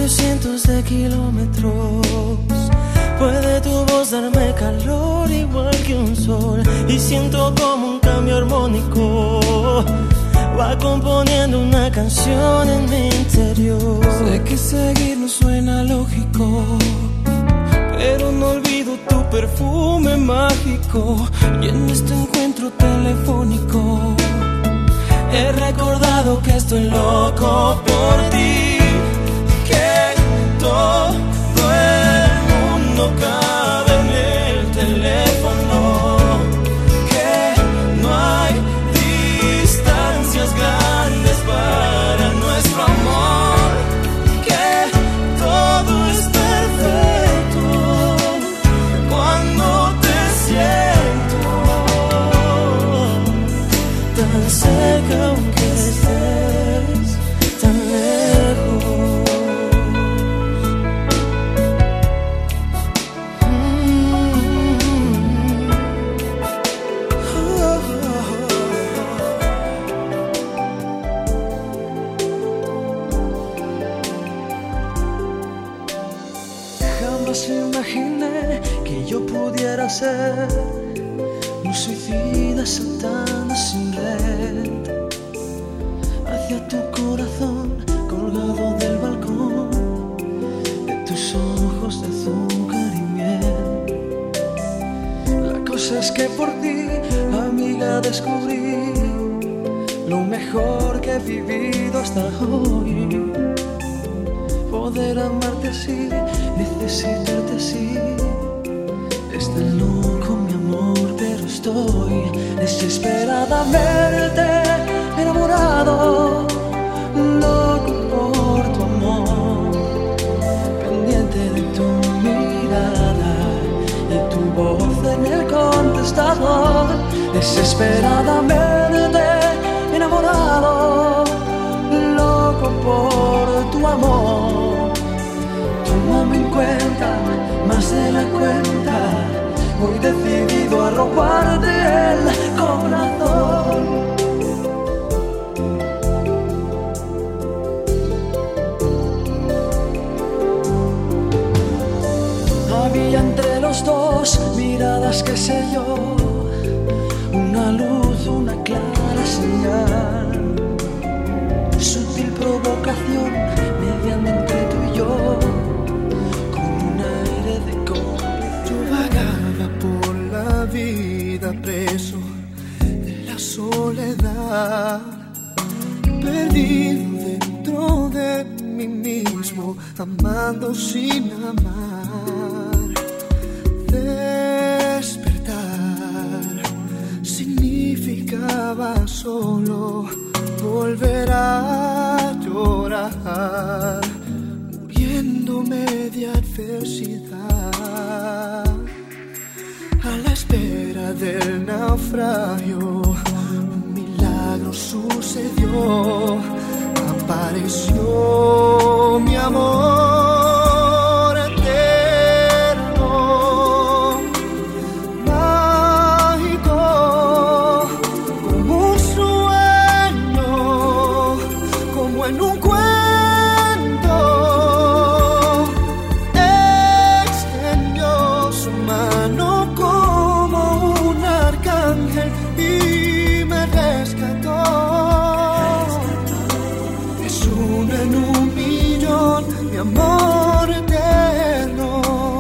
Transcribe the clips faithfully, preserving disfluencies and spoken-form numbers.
varios cientos de kilómetros. Puede tu voz darme calor igual que un sol, y siento como un cambio armónico va componiendo una canción en mi interior. Sé que seguir no suena lógico, pero no olvido tu perfume mágico. Y en este encuentro telefónico he recordado que estoy loco por ti, que todo el mundo cabe en el teléfono, que no hay distancias grandes para nuestro amor, que todo es perfecto cuando te siento tan cerca aunque estés tan lejos. Jamás imaginé que yo pudiera ser un suicida saltando sin red hacia tu corazón colgado del balcón de tus ojos de azúcar y miel. La cosa es que por ti, amiga, descubrí lo mejor que he vivido hasta hoy. Poder amarte así, necesitarte así. Es tan loco mi amor, pero estoy desesperadamente enamorado, loco por tu amor, pendiente de tu mirada y tu voz en el contestador. Desesperadamente enamorado, loco por tu amor. Tómame en cuenta, más de la cuenta, voy decidido a robarte el corazón. Había entre los dos miradas, qué sé yo, una luz, una clara señal, sutil provocación mediando entre tú y yo, con un aire de cómplice. Yo vagaba por la vida preso de la soledad, perdido dentro de mí mismo, amando sin amar. Despertar significaba solo volver a llorar, muriéndome de adversidad. A la espera del naufragio, un milagro sucedió, apareció mi amor eterno, mágico, como un sueño, como en un cuento. Extendió su mano como un arcángel y me rescató. Es uno en un millón, mi amor eterno.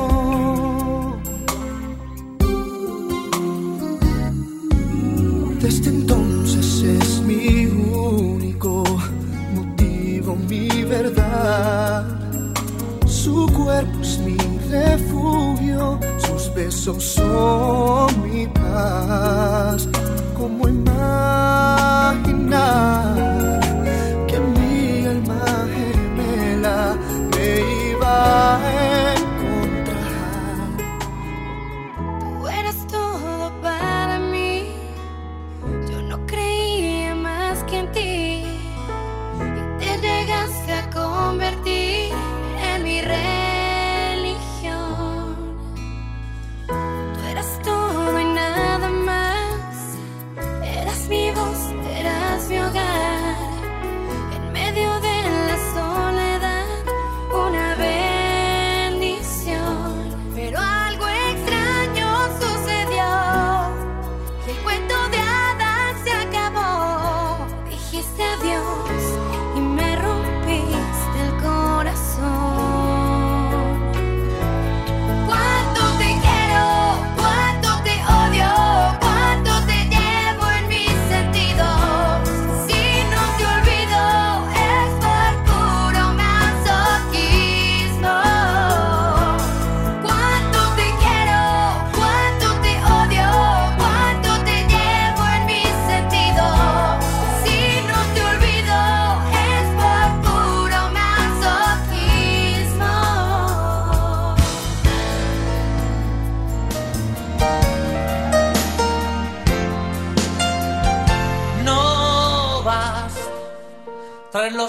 Desde entonces es mi único motivo, mi verdad. Su cuerpo es mi refugio, sus besos son mi paz. ¿Cómo imaginar que mi alma gemela me iba a encontrar? Tú eras todo para mí, yo no creía más que en ti, y te llegaste a convertir en mi religión. Tú eras todo y nada más, eras mi voz, eras mi hogar.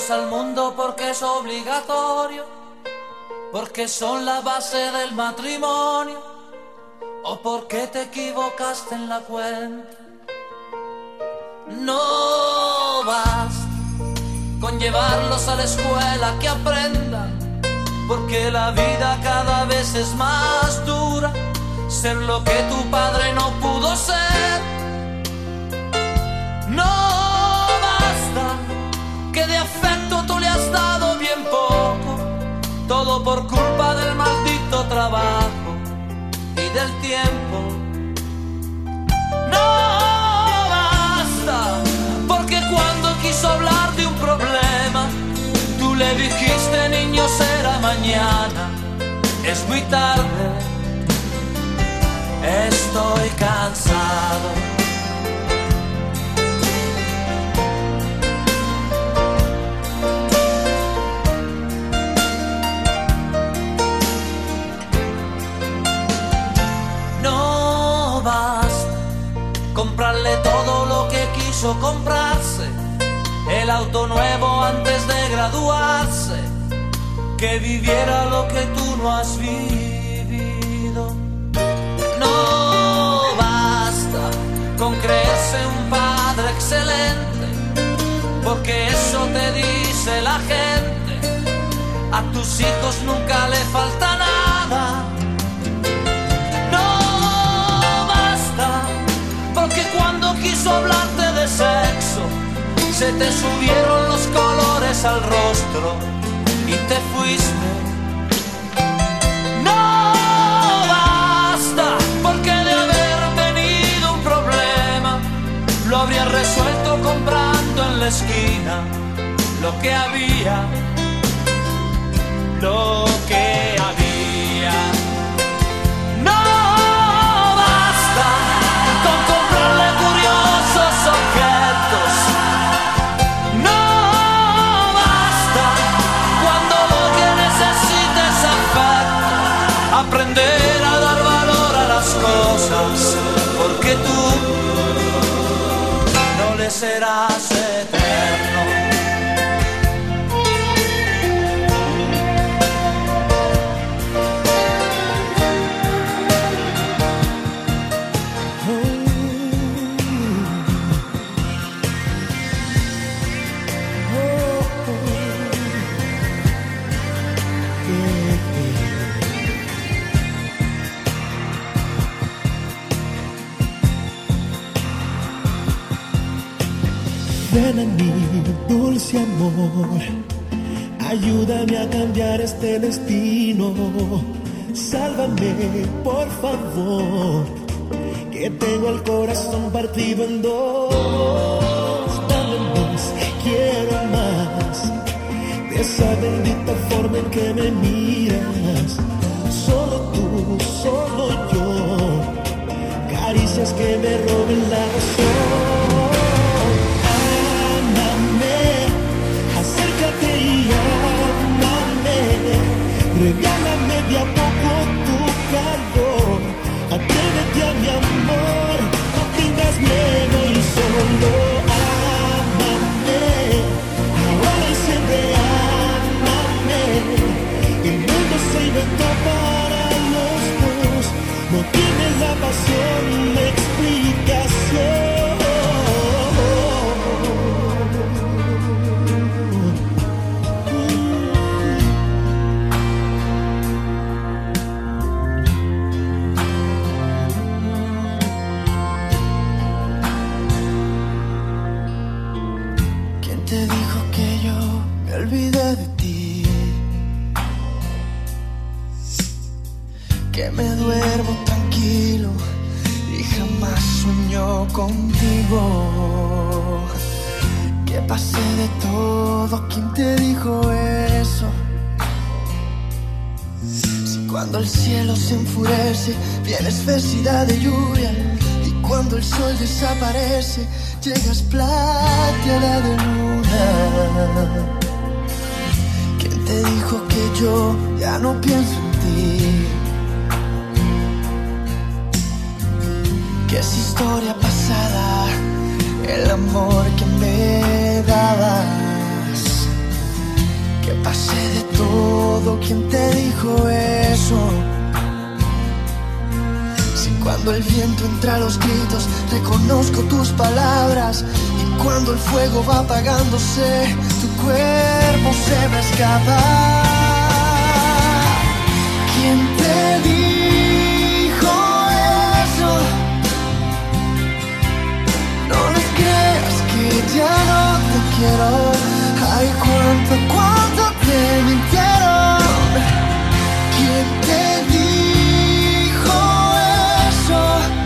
hijos al mundo porque es obligatorio, porque son la base del matrimonio, o porque te equivocaste en la cuenta. No basta con llevarlos a la escuela que aprendan, porque la vida cada vez es más dura, ser lo que tu padre no pudo ser. No basta que de afecto tú le has dado bien poco, todo por culpa del maldito trabajo y del tiempo. No basta porque cuando quiso hablar de un problema, tú le dijiste, niño, será mañana, es muy tarde, estoy cansado. No basta comprarle todo lo que quiso comprarse, el auto nuevo antes de graduarse, que viviera lo que tú no has vivido. No basta con creerse un padre excelente, porque eso te dice la gente, a tus hijos nunca le falta nada. No basta porque cuando quiso hablarte de sexo, se te subieron los colores al rostro y te fuiste. No basta porque de haber tenido un problema, lo habrías resuelto comprando en la esquina lo que había, lo que había. No basta con comprarle curiosos objetos. No basta cuando lo que necesites es afecto, aprender a dar valor a las cosas, porque tú no le serás eterno. Ven a mí, dulce amor, ayúdame a cambiar este destino. Sálvame, por favor, que tengo el corazón partido en dos. Dame más, quiero más, de esa bendita forma en que me miras. Solo tú, solo yo, caricias que me roben la razón. Y ámame, regálame de a poco tu calor, atrévete a mi amor, no tengas miedo y solo ámame, ahora y siempre ámame, el mundo se inventó para los dos, no tienes la pasión, la explicación. Olvidé de ti, que me duermo tranquilo y jamás sueño contigo, que pasé de todo. ¿Quién te dijo eso? Si cuando el cielo se enfurece vienes felicidad de lluvia, y cuando el sol desaparece llegas plateada de luna. Te dijo que yo ya no pienso en ti, que es historia pasada el amor que me dabas. sé de todo, ¿quién te dijo eso? Si cuando el viento entra a los gritos reconozco tus palabras, y cuando el fuego va apagándose tu cuerpo se me escapa. ¿Quién te dijo eso? No le creas que ya no te quiero. Ay, cuánto, cuánto te mintieron. ¿Quién te dijo eso?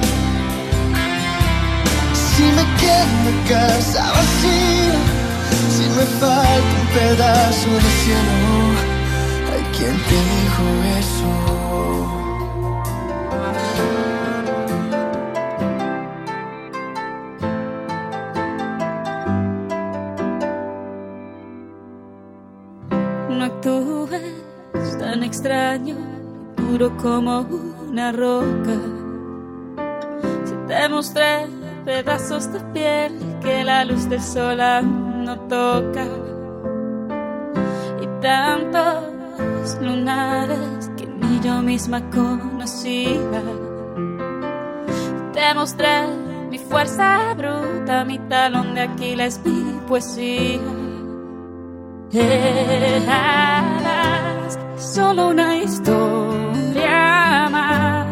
Si me quedo en la casa vacía, si me falta un pedazo de cielo. Ay, ¿quién te dijo eso? No actúes tan extraño, puro como una roca. Si te mostré pedazos de piel que la luz del sol aún no toca, y tantos lunares que ni yo misma conocía. Te mostré mi fuerza bruta, mi talón de Aquiles, mi poesía. Eras solo una historia más.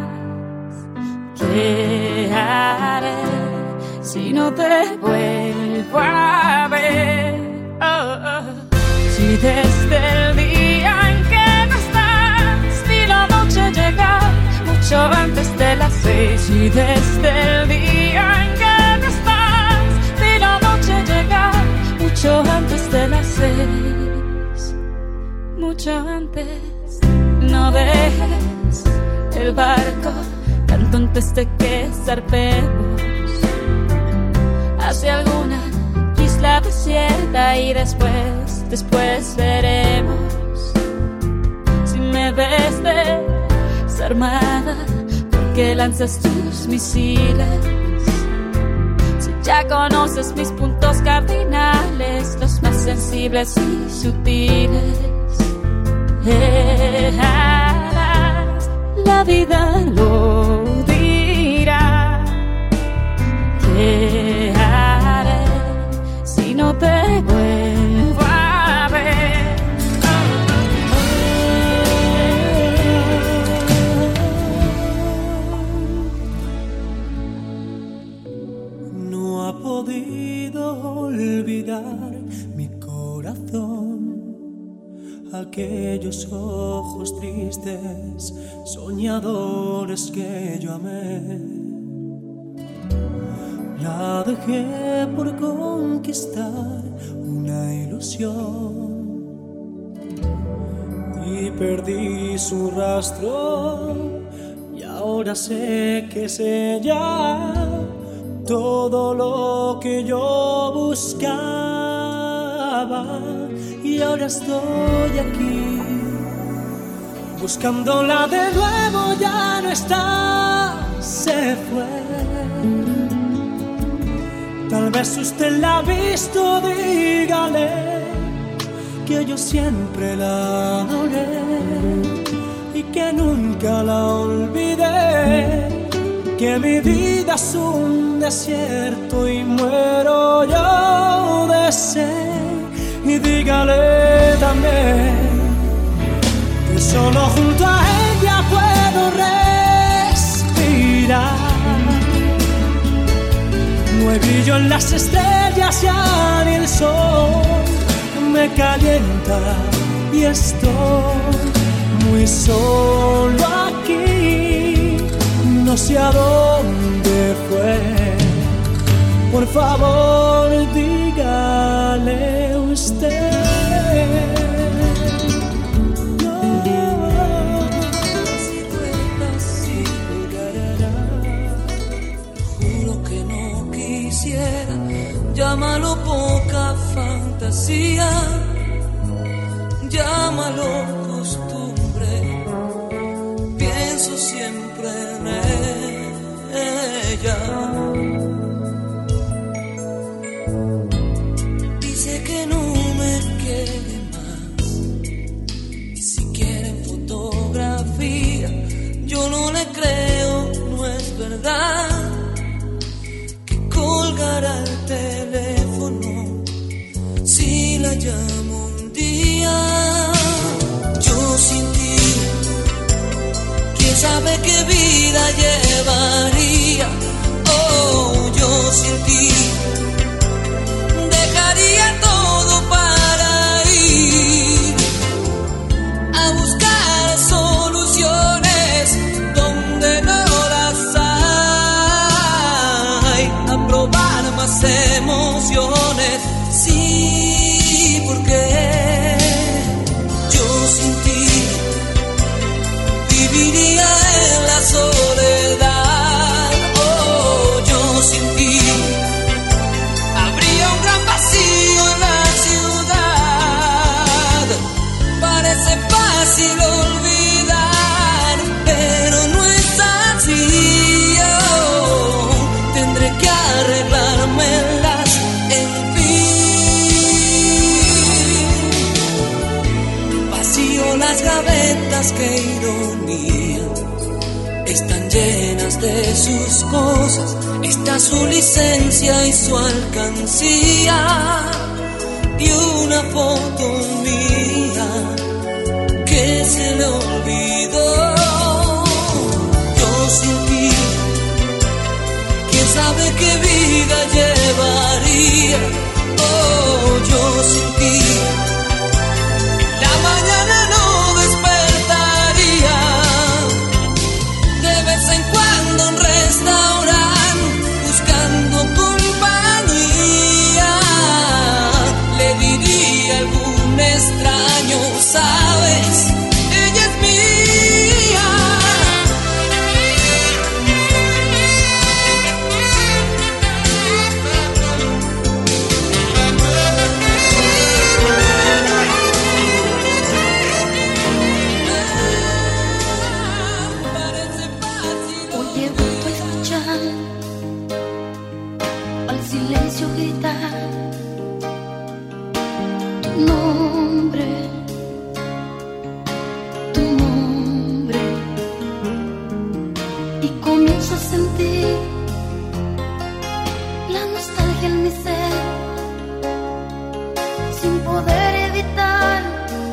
¿Qué haré si no te vuelvo a ver? Oh, oh. Si desde el día en que no estás vi la noche llegar mucho antes de las seis. Si desde el día en que no estás vi la noche llegar mucho antes de las seis, mucho antes. No dejes el barco tanto antes de que zarpemos hacia alguna isla desierta y después, después veremos. Si me ves desarmada, ¿por qué lanzas tus misiles? Ya conoces mis puntos cardinales, los más sensibles y sutiles. Eras, la vida lo dirá. ¿Qué haré si no te vuelvo a ver? Podido olvidar mi corazón, aquellos ojos tristes, soñadores que yo amé. La dejé por conquistar una ilusión y perdí su rastro, y ahora sé que es ella todo lo que yo buscaba, y ahora estoy aquí buscándola de nuevo. Ya no está, se fue. Tal vez usted la ha visto, dígale que yo siempre la adoré y que nunca la olvidé, que mi vida es un desierto y muero yo de sed. Y dígale también que solo junto a ella puedo respirar. No hay brillo en las estrellas, ya ni el sol me calienta y estoy muy solo aquí. No sé a dónde fue. Por favor, dígale usted. No, si vuelvas, si volverá. Juro que no quisiera. Llámalo poca fantasía. Llámalo costumbre. Pienso siempre en ella. Dice que no me quiere más, Yo no le creo, no es verdad que colgará el teléfono si la llamo un día. Yo sin ti, quién sabe qué vida llevaría. Oh, yo sin ti dejaría todo para ir a buscar soluciones donde no las hay, a probar más emociones. Sí, porque yo sin ti viviría en la soledad. Oh, yo sin ti habría un gran vacío en la ciudad. Parece fácil olvidar, pero no es así. Oh, tendré que arreglármelas, en fin. Vacío las gavetas, qué ironía, están llenas de sus cosas. Está su licencia y su alcancía y una foto mía que se le olvidó. Yo sin ti, quién sabe qué vida llevaría. Oh, yo sin ti la mañana no despertaría. De vez en cuando un restaurante buscando compañía, le diría a algún extraño, sabes, ella es mía. Parece fácil. Hoy he vuelto a escuchar al silencio gritar tu nombre, tu nombre, y comienzo a sentir la nostalgia en mi ser, sin poder evitar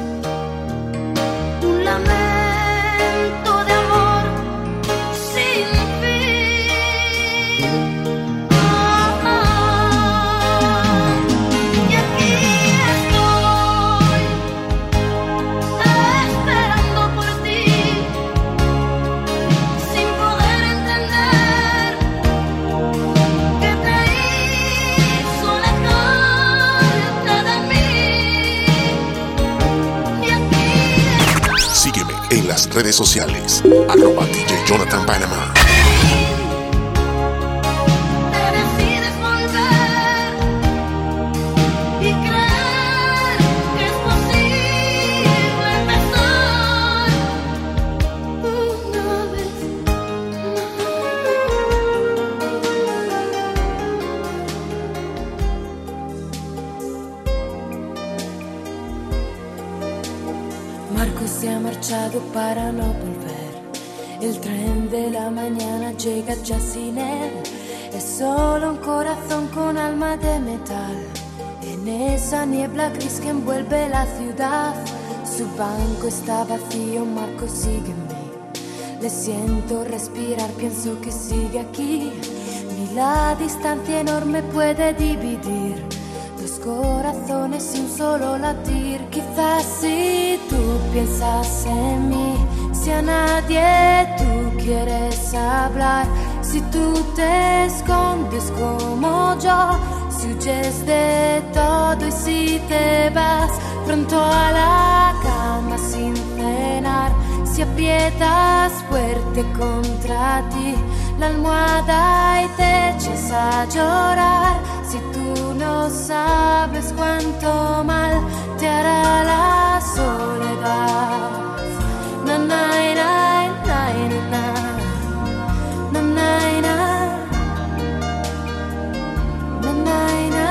un lamento de amor sin fin. Ah, ah. Y aquí estoy esperando por ti, sin poder entender qué te hizo alejarte de mí. Y aquí estoy. Sígueme en las redes sociales, arroba D J Jonathan Panama. Te decides volver y creer que es posible empezar una vez Marco se ha marchado para no volver. El tren de la mañana llega ya sin él. Es solo un corazón con alma de metal. En esa niebla gris que envuelve la ciudad, su banco está vacío, Marco sigue en mí. Le siento respirar, pienso que sigue aquí. Ni la distancia enorme puede dividir dos corazones y un solo latir. Quizás si tú piensas en mí, si a nadie tú quieres hablar, si tú te escondes como yo, si huyes de todo y si te vas pronto a la cama sin cenar, si aprietas fuerte contra ti la almohada y te echas a llorar, si tú no sabes cuánto mal te hará la soledad. Na, na, na, na, na, na, na, na, na, na.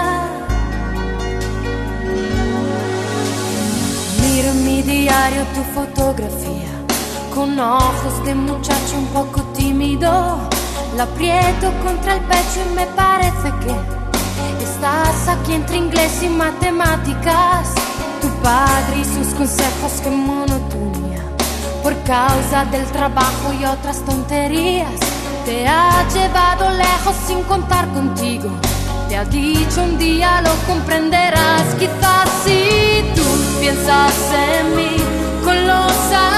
Miro en mi diario tu fotografía con ojos de muchacho un poco tímido. La aprieto contra el pecho y me parece que estás aquí entre inglés y matemáticas. Tu padre y sus consejos, qué monotonía. Por causa del trabajo y otras tonterías, te ha llevado lejos sin contar contigo. Te ha dicho un día lo comprenderás. Quizás si tú piensas en mí con los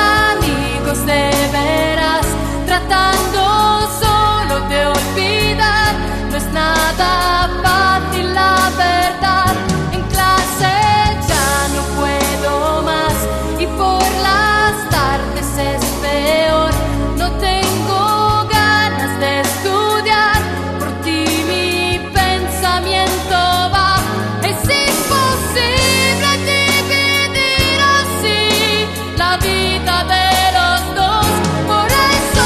amigos de veras, tratando solo de olvidar, no es nada fácil la verdad. En clase ya no puedo más y por las tardes es peor. No tengo ganas de estudiar, por ti mi pensamiento va. Es imposible dividir así la vida de los dos. Por eso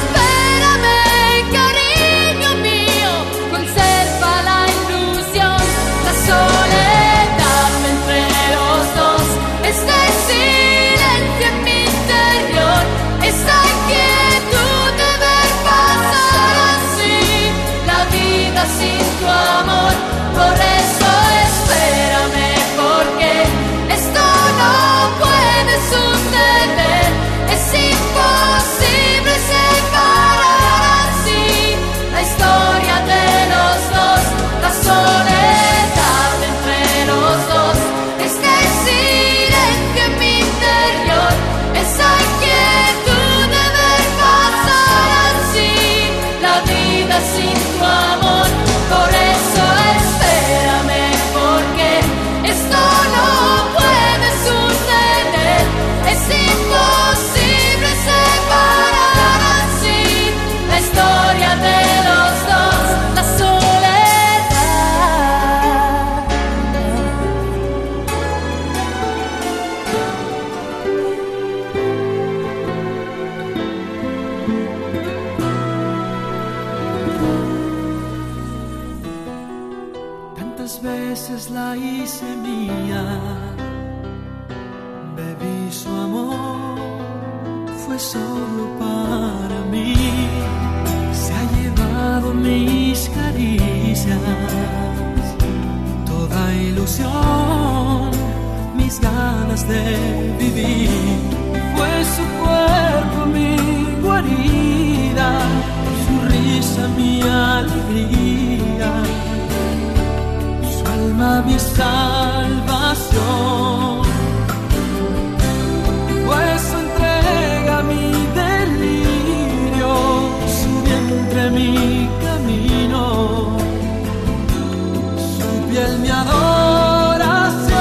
espérame, cariño mío, conserva la ilusión. La soledad entre los dos, este silencio en mi interior, esa inquietud de ver pasar así la vida sin tu amor. Por eso espérame, porque esto no puede suceder. Es imposible separar así la historia de los dos. La soledad entre los dos, este silencio en mi interior, esa inquietud de ver pasar así la vida sin tu amor. Por eso espérame, porque esto no puede suceder. Es imposible separar así la historia de los dos. La soledad. Tantas veces la hice mía, bebí su amor, fue solo para mí. Se ha llevado mis caricias, toda ilusión, mis ganas de vivir. Fue su cuerpo mi guarida, su risa mi alegría, su alma mi salvación. Fue su entrega mi delirio, su vientre mi camino, su piel mi adoración.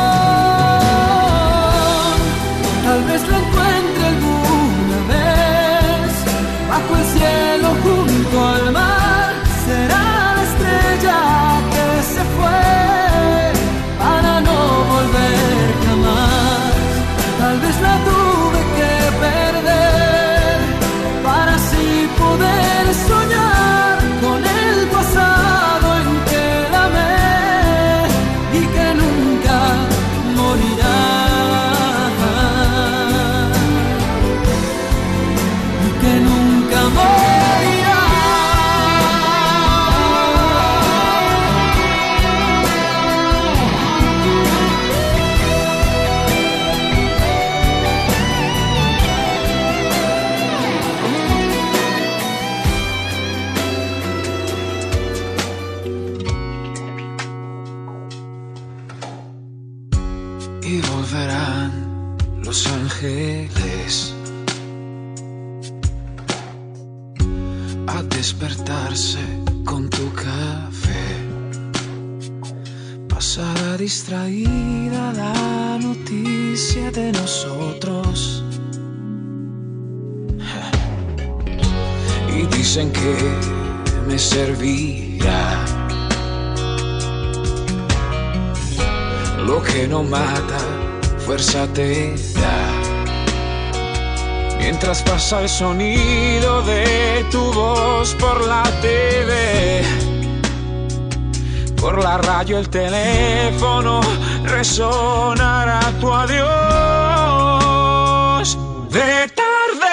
Tal vez la encuentre alguna vez bajo el cielo junto al mar. Será la estrella que se fue para no volver jamás. Tal vez la tuve que perder para así poder soñar con el pasado en que la amé y que nunca morirá. Y que nunca morirá. Y volverán los ángeles a despertarse con tu café. Pasará distraída la noticia de nosotros. Y dicen que me servirá. Lo que no mata, fuerza te da. Mientras pasa el sonido de tu voz por la T V, por la radio el teléfono resonará tu adiós. De tarde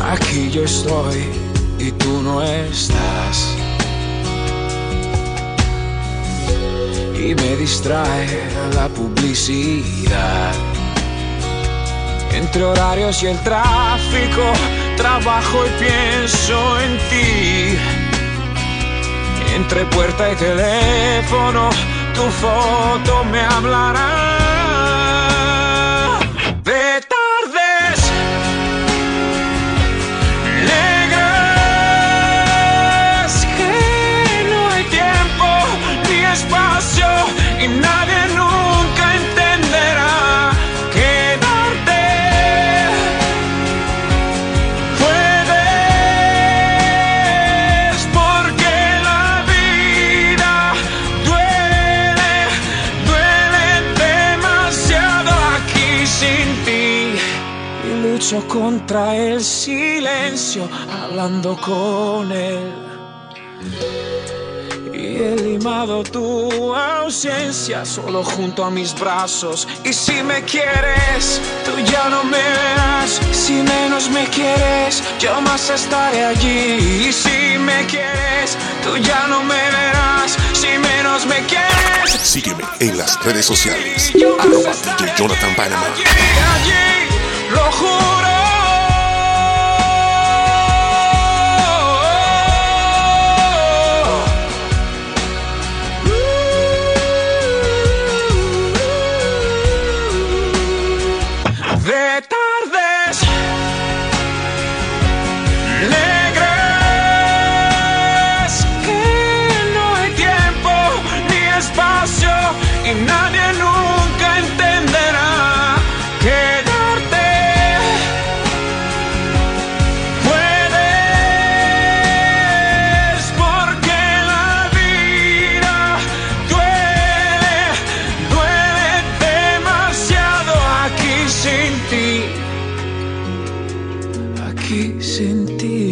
Aquí yo estoy y tú no estás. Y me distrae la publicidad. Entre horarios y el tráfico, trabajo y pienso en ti. Entre puerta y teléfono, tu foto me hablará. De tardes negras, que no hay tiempo ni espacio y nadie nunca entenderá. Quedarte puedes porque la vida duele, duele demasiado aquí sin ti. Y lucho contra el silencio hablando con él. Y he limado tu ausencia solo junto a mis brazos. Y si me quieres, tú ya no me verás. Si menos me quieres, yo más estaré allí. Y si me quieres, tú ya no me verás. Si menos me quieres, Sígueme en las redes sociales. Arroba D J Jonathan Panama. allí, allí, lo juro. De tardes negras, que no hay tiempo ni espacio y nadie nunca entenderá. Quedarte puedes porque la vida duele, duele demasiado aquí sin ti. Aquí sin ti,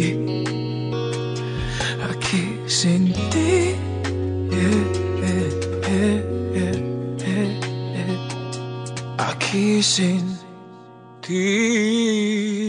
aquí sin ti, eh, eh, eh, eh, eh, eh. Aquí sin ti.